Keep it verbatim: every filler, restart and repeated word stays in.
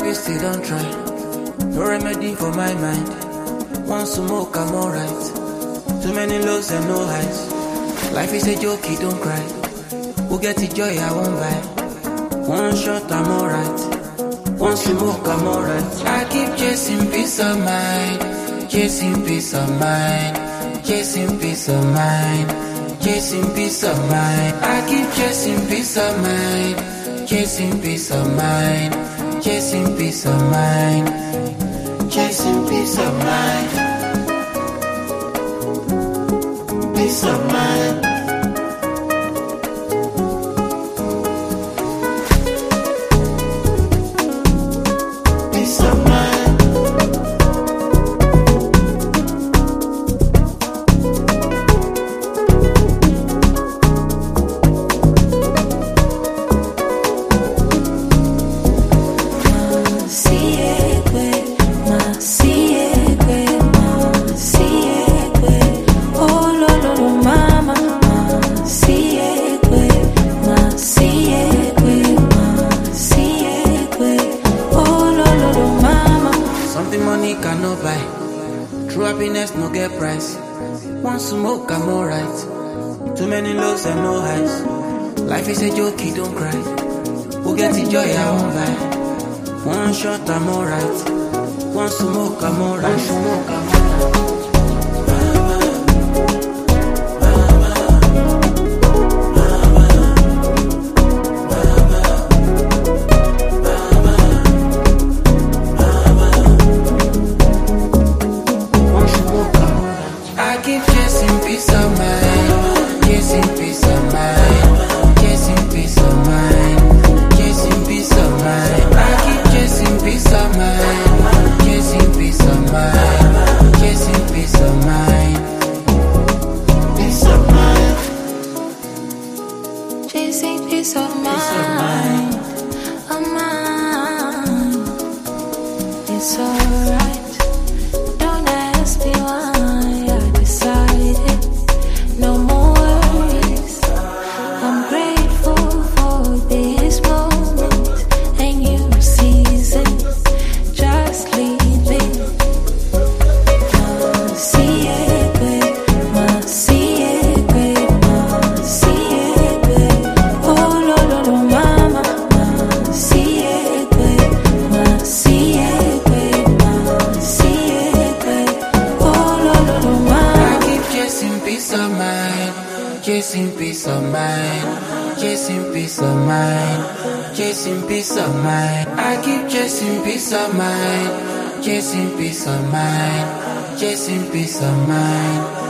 you still don't try. No remedy for my mind. One smoke, I'm alright. Too many lows and no highs. Life is a joke, you don't cry. Who get the joy, I won't buy. One shot, I'm alright. One smoke, I'm alright. I keep chasing peace of mind. Chasing peace of mind. Chasing peace of mind. Chasing peace of mind. I keep chasing peace of mind. Chasing peace of mind. Chasing peace of mind. Chasing peace of mind. Peace of mind. Peace of mind. Money cannot buy. True happiness no get price. One smoke, I'm alright. Too many lows and no highs. Life is a joke, you don't cry. Who get the joy, I won't buy. One shot, I'm alright. One smoke, I'm alright. One smoke, I'm alright. Peace of mind, chasing peace of mind, chasing peace of mind, chasing peace of mind. I keep chasing peace of mind, chasing peace of mind, chasing peace of mind, peace of mind, chasing peace of mind, of mind. It's alright. Don't ask me why. No more worries. I'm grateful for this moment and you seize it. Just leave it. My secret, my secret, my secret. Oh, lo, lo, lo, mama. My secret, my secret, my secret. Oh, lo, lo, lo, mama. Chasing peace of mind, chasing peace of mind, chasing peace of mind, chasing peace of mind. I keep chasing peace of mind, chasing peace of mind, chasing peace of mind.